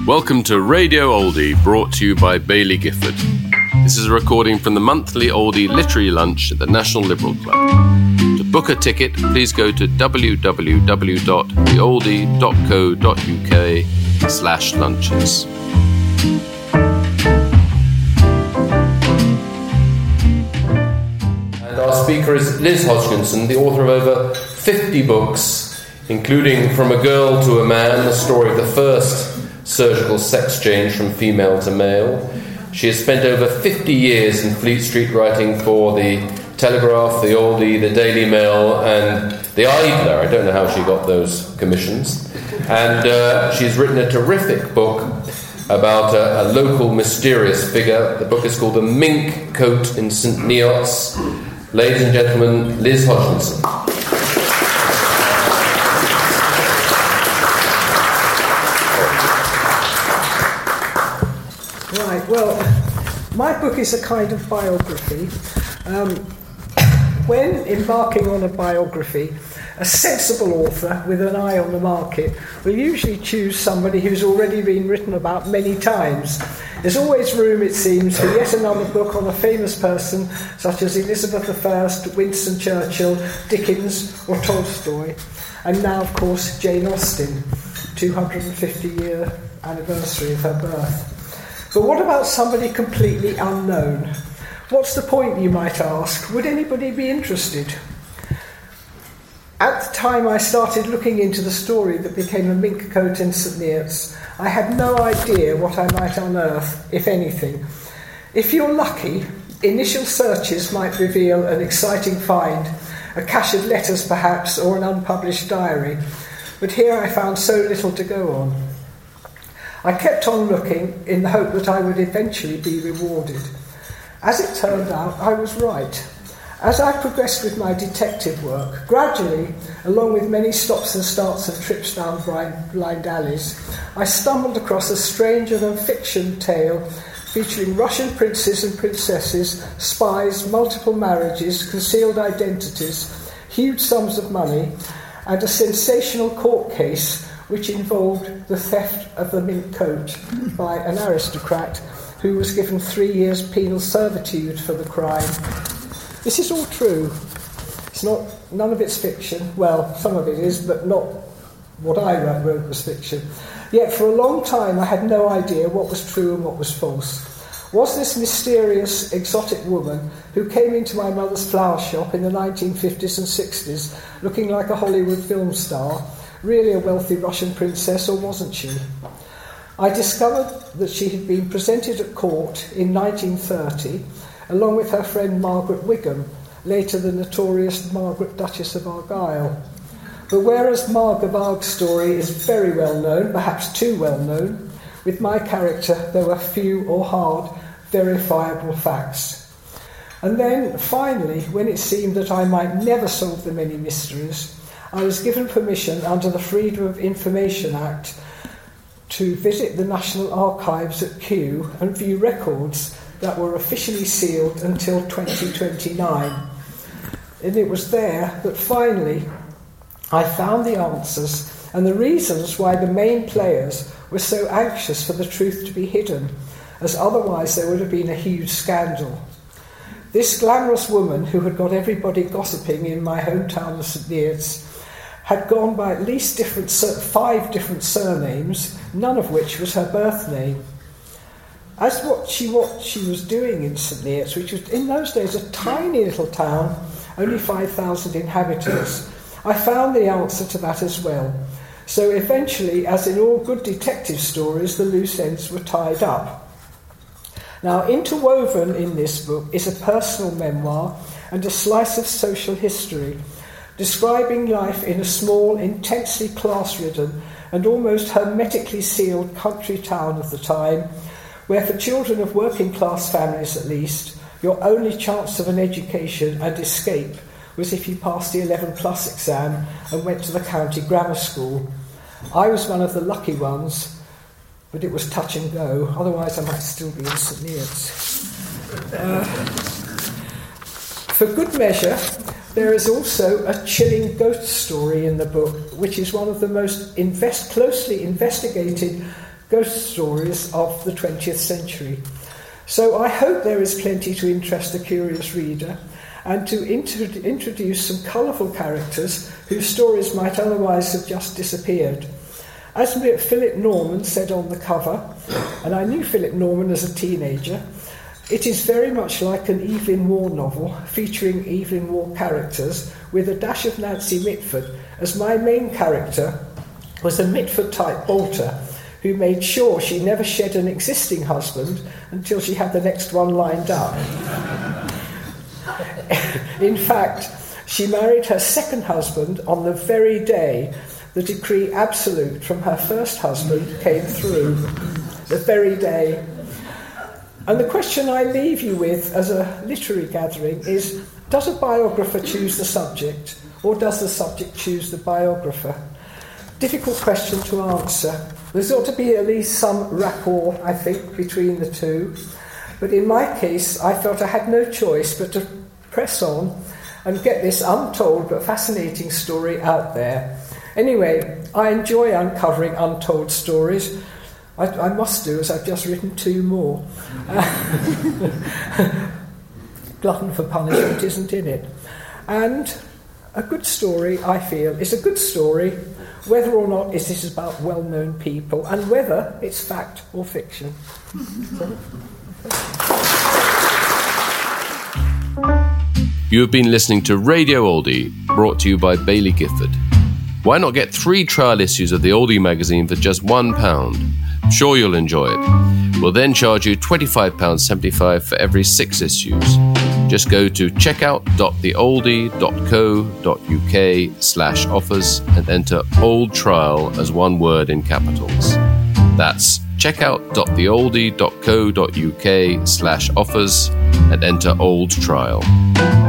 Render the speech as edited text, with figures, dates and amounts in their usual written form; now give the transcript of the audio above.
Welcome to Radio Oldie, brought to you by Baillie Gifford. This is a recording from the monthly Oldie Literary Lunch at the National Liberal Club. To book a ticket, please go to www.theoldie.co.uk/lunches. And our speaker is Liz Hodgkinson, the author of over 50 books, including From a Girl to a Man, the story of the first surgical sex change from female to male. She has spent over 50 years in Fleet Street writing for the Telegraph, the Oldie, the Daily Mail and the Idler. I don't know how she got those commissions. And she's written a terrific book about a local mysterious figure. The book is called The Mink Coat in St. Neots. Ladies and gentlemen, Liz Hodgkinson. Right, well, my book is a kind of biography. When embarking on a biography, a sensible author with an eye on the market will usually choose somebody who's already been written about many times. There's always room, it seems, for yet another book on a famous person such as Elizabeth I, Winston Churchill, Dickens or Tolstoy, and now, of course, Jane Austen, 250-year anniversary of her birth. But what about somebody completely unknown? What's the point, you might ask? Would anybody be interested? At the time I started looking into the story that became A Mink Coat in St. Neots, I had no idea what I might unearth, if anything. If you're lucky, initial searches might reveal an exciting find, a cache of letters perhaps, or an unpublished diary. But here I found so little to go on. I kept on looking in the hope that I would eventually be rewarded. As it turned out, I was right. As I progressed with my detective work, gradually, along with many stops and starts and trips down blind alleys, I stumbled across a stranger-than-fiction tale featuring Russian princes and princesses, spies, multiple marriages, concealed identities, huge sums of money, and a sensational court case which involved the theft of the mink coat by an aristocrat who was given 3 years penal servitude for the crime. This is all true. None of it's fiction. Well, some of it is, but not what I wrote was fiction. Yet for a long time I had no idea what was true and what was false. Was this mysterious, exotic woman who came into my mother's flower shop in the 1950s and 60s looking like a Hollywood film star really a wealthy Russian princess, or wasn't she? I discovered that she had been presented at court in 1930, along with her friend Margaret Wigham, later the notorious Margaret Duchess of Argyll. But whereas Margaret Varg's story is very well known, perhaps too well known, with my character there were few or hard verifiable facts. And then, finally, when it seemed that I might never solve the many mysteries, I was given permission under the Freedom of Information Act to visit the National Archives at Kew and view records that were officially sealed until 2029. And it was there that finally I found the answers and the reasons why the main players were so anxious for the truth to be hidden, as otherwise there would have been a huge scandal. This glamorous woman who had got everybody gossiping in my hometown of St. Neots had gone by at least 5 different surnames, none of which was her birth name. As what she was doing in St. Neots, which was in those days a tiny little town, only 5,000 inhabitants, I found the answer to that as well. So eventually, as in all good detective stories, the loose ends were tied up. Now, interwoven in this book is a personal memoir and a slice of social history, describing life in a small, intensely class-ridden and almost hermetically sealed country town of the time, where for children of working-class families at least, your only chance of an education and escape was if you passed the 11+ exam and went to the county grammar school. I was one of the lucky ones, but it was touch and go, otherwise I might still be in St. Neots. For good measure, there is also a chilling ghost story in the book, which is one of the most closely investigated ghost stories of the 20th century. So I hope there is plenty to interest the curious reader, and to introduce some colourful characters whose stories might otherwise have just disappeared. As Philip Norman said on the cover, and I knew Philip Norman as a teenager, it is very much like an Evelyn Waugh novel featuring Evelyn Waugh characters with a dash of Nancy Mitford, as my main character was a Mitford-type bolter who made sure she never shed an existing husband until she had the next one lined up. In fact, she married her second husband on the very day the decree absolute from her first husband came through. The very day. And the question I leave you with as a literary gathering is, does a biographer choose the subject, or does the subject choose the biographer? Difficult question to answer. There's ought to be at least some rapport, I think, between the two. But in my case, I felt I had no choice but to press on and get this untold but fascinating story out there. Anyway, I enjoy uncovering untold stories. I must do, as I've just written 2 more. Glutton for punishment isn't in it. And a good story, I feel, is a good story, whether or not it is about well-known people, and whether it's fact or fiction. You have been listening to Radio Oldie, brought to you by Baillie Gifford. Why not get 3 trial issues of the Oldie magazine for just £1? I'm sure you'll enjoy it. We'll then charge you £25.75 for every 6 issues. Just go to checkout.theoldie.co.uk/offers and enter Old Trial as one word in capitals. That's checkout.theoldie.co.uk/offers and enter Old Trial.